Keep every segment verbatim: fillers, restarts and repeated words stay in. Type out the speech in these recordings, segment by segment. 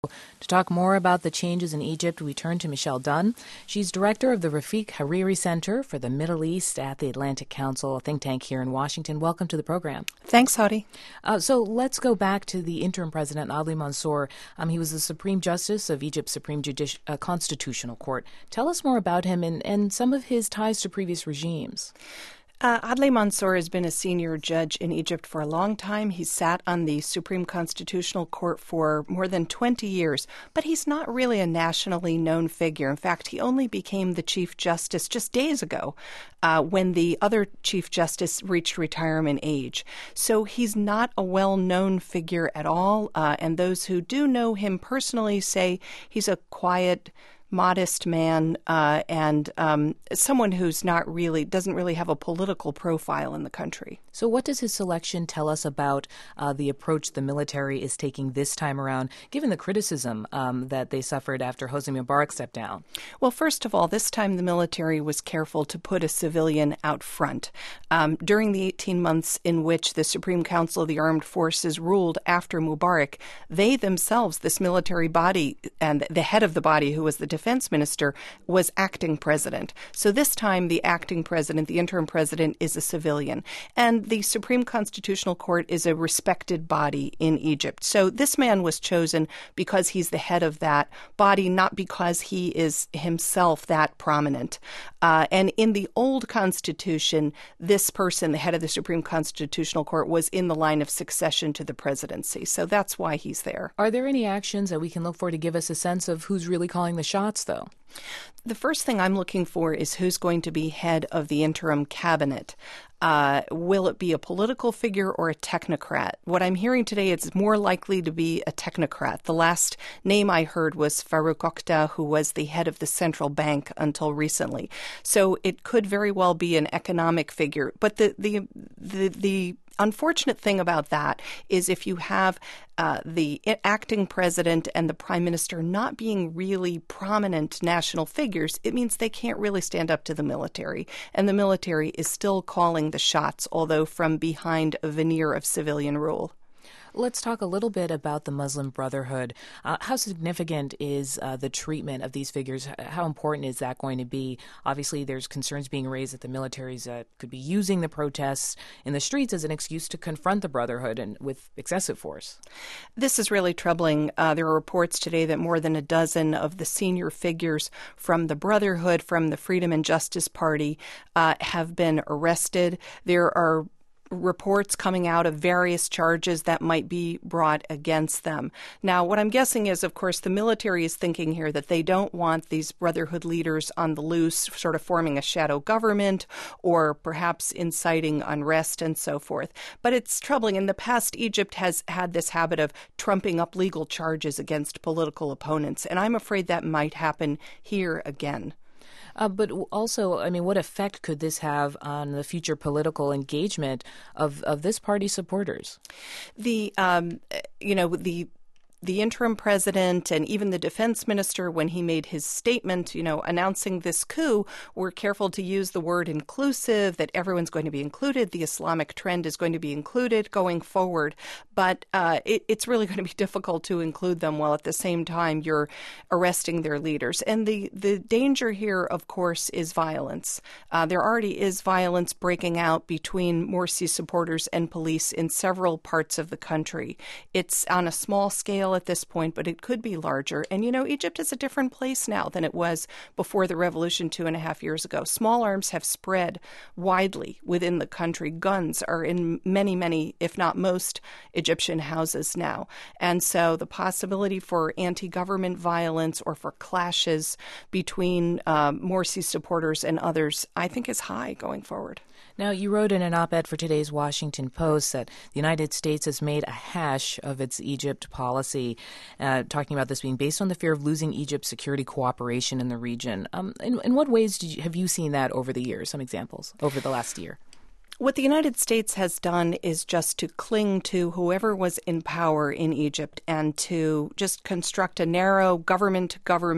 To talk more about the changes in Egypt, we turn to Michelle Dunn. She's director of the Rafik Hariri Center for the Middle East at the Atlantic Council, a think tank here in Washington. Welcome to the program. Thanks, Hadi. Uh, so let's go back to the interim president, Adli Mansour. Um, he was the Supreme Justice of Egypt's Supreme Judici- uh, Constitutional Court. Tell us more about him and, and some of his ties to previous regimes. Uh, Adli Mansour has been a senior judge in Egypt for a long time. He's sat on the Supreme Constitutional Court for more than twenty years, but he's not really a nationally known figure. In fact, he only became the Chief Justice just days ago uh, when the other Chief Justice reached retirement age. So he's not a well-known figure at all, uh, and those who do know him personally say he's a quiet, modest man uh, and um, someone who's not really, doesn't really have a political profile in the country. So what does his selection tell us about uh, the approach the military is taking this time around, given the criticism um, that they suffered after Hosni Mubarak stepped down? Well, first of all, this time the military was careful to put a civilian out front. Um, during the eighteen months in which the Supreme Council of the Armed Forces ruled after Mubarak, they themselves, this military body, and the head of the body, who was the defense minister, was acting president. So this time the acting president, the interim president, is a civilian. And the Supreme Constitutional Court is a respected body in Egypt. So this man was chosen because he's the head of that body, not because he is himself that prominent. Uh, and in the old Constitution, this person, the head of the Supreme Constitutional Court, was in the line of succession to the presidency. So that's why he's there. Are there any actions that we can look for to give us a sense of who's really calling the shots, though? The first thing I'm looking for is who's going to be head of the interim cabinet. Uh, will it be a political figure or a technocrat? What I'm hearing today is more likely to be a technocrat. The last name I heard was Farouk Oktah, who was the head of the central bank until recently. So it could very well be an economic figure. But the the the, the unfortunate thing about that is if you have uh, the acting president and the prime minister not being really prominent national figures, it means they can't really stand up to the military. And the military is still calling the shots, although from behind a veneer of civilian rule. Let's talk a little bit about the Muslim Brotherhood. Uh, how significant is uh, the treatment of these figures? How important is that going to be? Obviously, there's concerns being raised that the militaries uh, could be using the protests in the streets as an excuse to confront the Brotherhood and with excessive force. This is really troubling. Uh, there are reports today that more than a dozen of the senior figures from the Brotherhood, from the Freedom and Justice Party, uh, have been arrested. There are reports coming out of various charges that might be brought against them. Now, what I'm guessing is, of course, the military is thinking here that they don't want these Brotherhood leaders on the loose, sort of forming a shadow government or perhaps inciting unrest and so forth. But it's troubling. In the past, Egypt has had this habit of trumping up legal charges against political opponents, and I'm afraid that might happen here again. Uh, but also, I mean, what effect could this have on the future political engagement of, of this party's supporters? The, um, you know, the the interim president and even the defense minister, when he made his statement, you know, announcing this coup, were careful to use the word inclusive, that everyone's going to be included. The Islamic trend is going to be included going forward. But uh, it, it's really going to be difficult to include them while at the same time you're arresting their leaders. And the, the danger here, of course, is violence. Uh, there already is violence breaking out between Morsi supporters and police in several parts of the country. It's on a small scale at this point, but it could be larger. And, you know, Egypt is a different place now than it was before the revolution two and a half years ago. Small arms have spread widely within the country. Guns are in many, many, if not most, Egyptian houses now. And so the possibility for anti-government violence or for clashes between um, Morsi supporters and others, I think, is high going forward. Now, you wrote in an op-ed for today's Washington Post that the United States has made a hash of its Egypt policy, uh, talking about this being based on the fear of losing Egypt's security cooperation in the region. Um, in, in what ways did you, have you seen that over the years? Some examples over the last year. What the United States has done is just to cling to whoever was in power in Egypt and to just construct a narrow government-to-government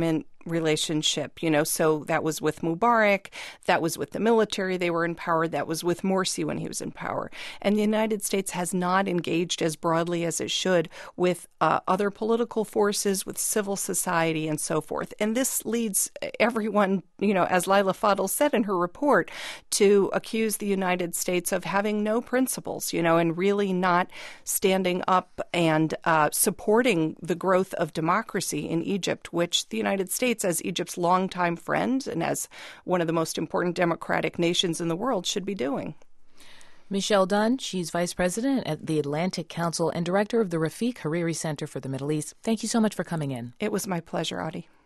relationship, you know, so that was with Mubarak, that was with the military, they were in power, that was with Morsi when he was in power. And the United States has not engaged as broadly as it should with uh, other political forces, with civil society, and so forth. And this leads everyone, you know, as Laila Fadel said in her report, to accuse the United States of having no principles, you know, and really not standing up and uh, supporting the growth of democracy in Egypt, which the United States, as Egypt's longtime friend and as one of the most important democratic nations in the world, should be doing. Michelle Dunn, she's Vice President at the Atlantic Council and Director of the Rafiq Hariri Center for the Middle East. Thank you so much for coming in. It was my pleasure, Audie.